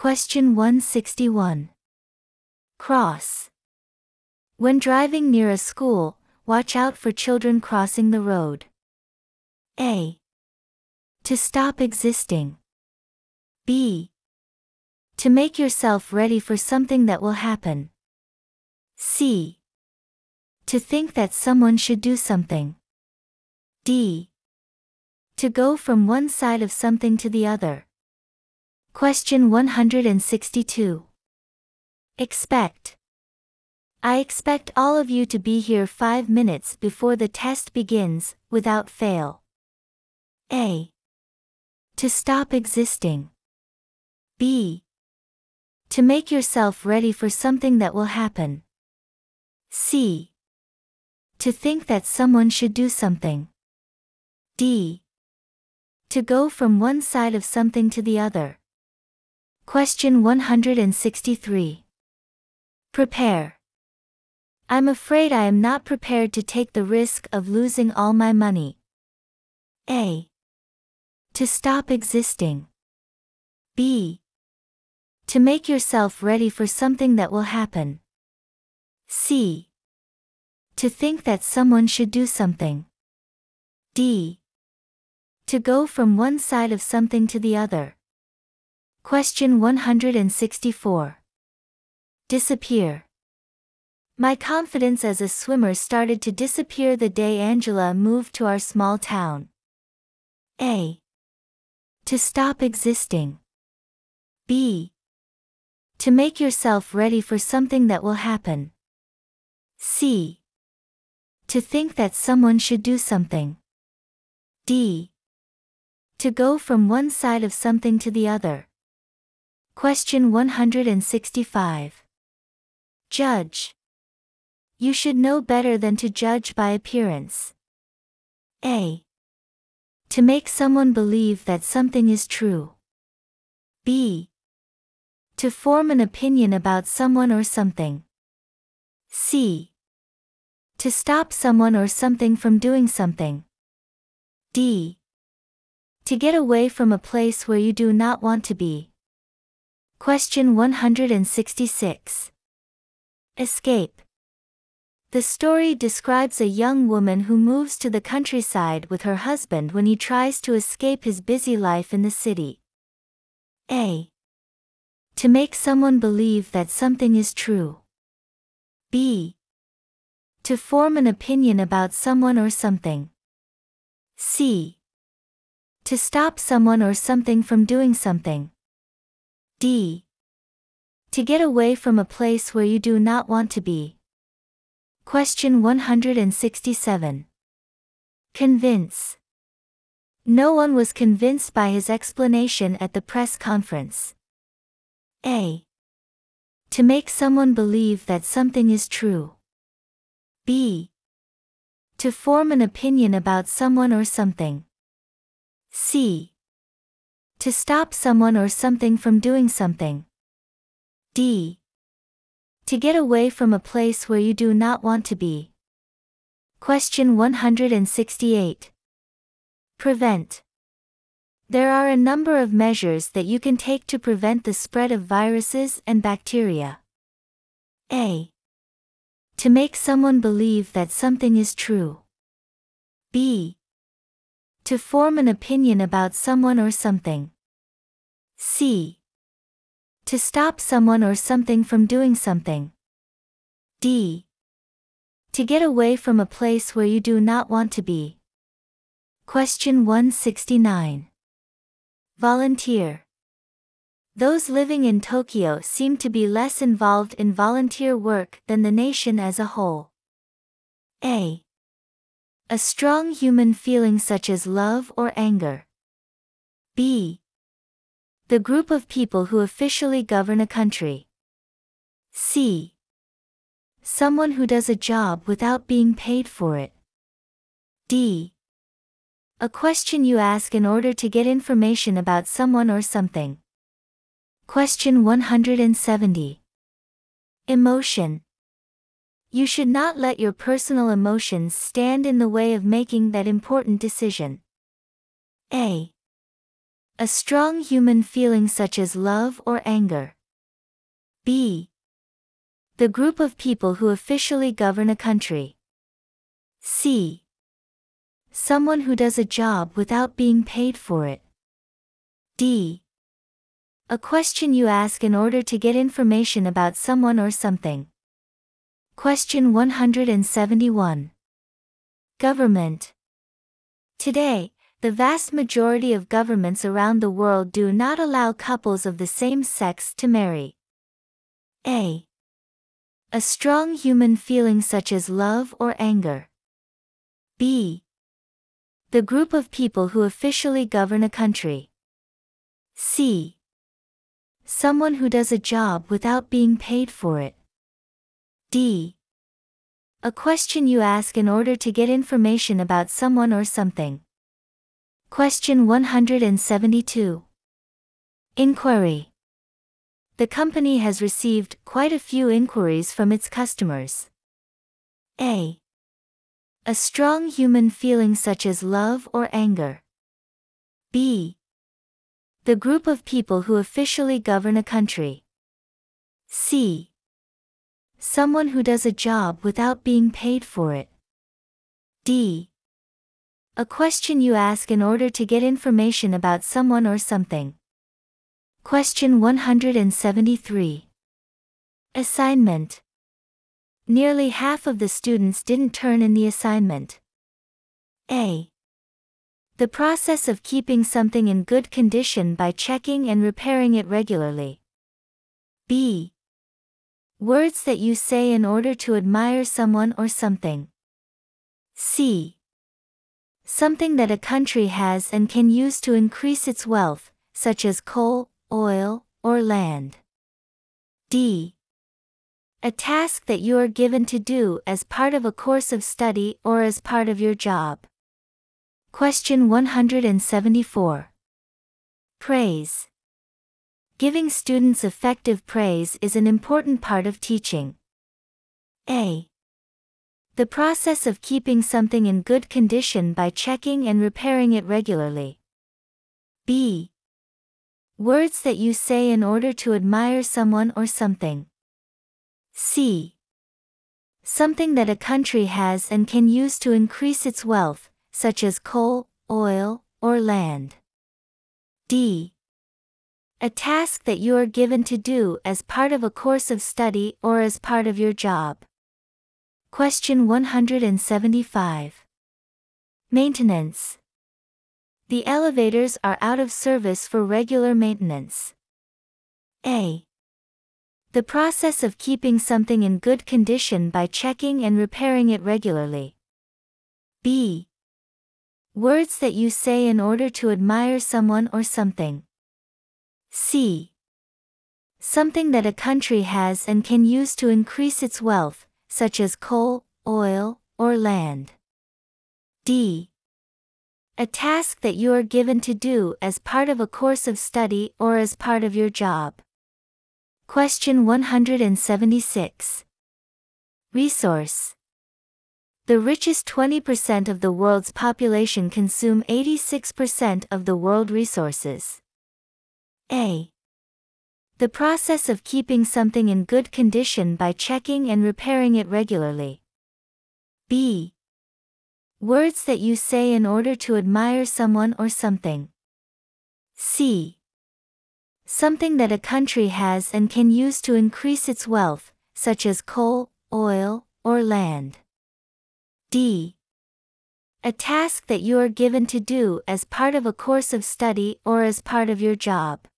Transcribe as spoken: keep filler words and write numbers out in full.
Question one sixty-one. Cross. When driving near a school, watch out for children crossing the road. A. To stop existing. B. To make yourself ready for something that will happen. C. To think that someone should do something. D. To go from one side of something to the other. Question one hundred sixty-two. Expect. I expect all of you to be here five minutes before the test begins, without fail. A. To stop existing. B. To make yourself ready for something that will happen. C. To think that someone should do something. D. To go from one side of something to the other. Question one hundred sixty-three. Prepare. I'm afraid I am not prepared to take the risk of losing all my money. A. To stop existing. B. To make yourself ready for something that will happen. C. To think that someone should do something. D. To go from one side of something to the other. Question one hundred sixty-four. Disappear. My confidence as a swimmer started to disappear the day Angela moved to our small town. A. To stop existing. B. To make yourself ready for something that will happen. C. To think that someone should do something. D. To go from one side of something to the other. Question one hundred sixty-five. Judge. You should know better than to judge by appearance. A. To make someone believe that something is true. B. To form an opinion about someone or something. C. To stop someone or something from doing something. D. To get away from a place where you do not want to be. Question one hundred sixty-six. Escape. The story describes a young woman who moves to the countryside with her husband when he tries to escape his busy life in the city. A. To make someone believe that something is true. B. To form an opinion about someone or something. C. To stop someone or something from doing something. D. To get away from a place where you do not want to be. Question one hundred sixty-seven. Convince. No one was convinced by his explanation at the press conference. A. To make someone believe that something is true. B. To form an opinion about someone or something. C. To stop someone or something from doing something. D. To get away from a place where you do not want to be. Question one hundred sixty-eight. Prevent. There are a number of measures that you can take to prevent the spread of viruses and bacteria. A. To make someone believe that something is true. B. To form an opinion about someone or something. C. To stop someone or something from doing something. D. To get away from a place where you do not want to be. Question one sixty-nine. Volunteer. Those living in Tokyo seem to be less involved in volunteer work than the nation as a whole. A. A strong human feeling such as love or anger. B. The group of people who officially govern a country. C. Someone who does a job without being paid for it. D. A question you ask in order to get information about someone or something. Question one hundred seventy. Emotion. You should not let your personal emotions stand in the way of making that important decision. A. A strong human feeling such as love or anger. B. The group of people who officially govern a country. C. Someone who does a job without being paid for it. D. A question you ask in order to get information about someone or something. Question one hundred seventy-one. Government. Today, the vast majority of governments around the world do not allow couples of the same sex to marry. A. A strong human feeling such as love or anger. B. The group of people who officially govern a country. C. Someone who does a job without being paid for it. D. A question you ask in order to get information about someone or something. Question one hundred seventy-two. Inquiry. The company has received quite a few inquiries from its customers. A. A strong human feeling such as love or anger. B. The group of people who officially govern a country. C. Someone who does a job without being paid for it. D. A question you ask in order to get information about someone or something. Question one hundred seventy-three. Assignment. Nearly half of the students didn't turn in the assignment. A. The process of keeping something in good condition by checking and repairing it regularly. B. Words that you say in order to admire someone or something. C. Something that a country has and can use to increase its wealth, such as coal, oil, or land. D. A task that you are given to do as part of a course of study or as part of your job. Question one hundred seventy-four. Praise. Giving students effective praise is an important part of teaching. A. The process of keeping something in good condition by checking and repairing it regularly. B. Words that you say in order to admire someone or something. C. Something that a country has and can use to increase its wealth, such as coal, oil, or land. D. A task that you are given to do as part of a course of study or as part of your job. Question one hundred seventy-five. Maintenance. The elevators are out of service for regular maintenance. A. The process of keeping something in good condition by checking and repairing it regularly. B. Words that you say in order to admire someone or something. C. Something that a country has and can use to increase its wealth, such as coal, oil, or land. D. A task that you are given to do as part of a course of study or as part of your job. Question one hundred seventy-six. Resource. The richest twenty percent of the world's population consume eighty-six percent of the world resources. A. The process of keeping something in good condition by checking and repairing it regularly. B. Words that you say in order to admire someone or something. C. Something that a country has and can use to increase its wealth, such as coal, oil, or land. D. A task that you are given to do as part of a course of study or as part of your job.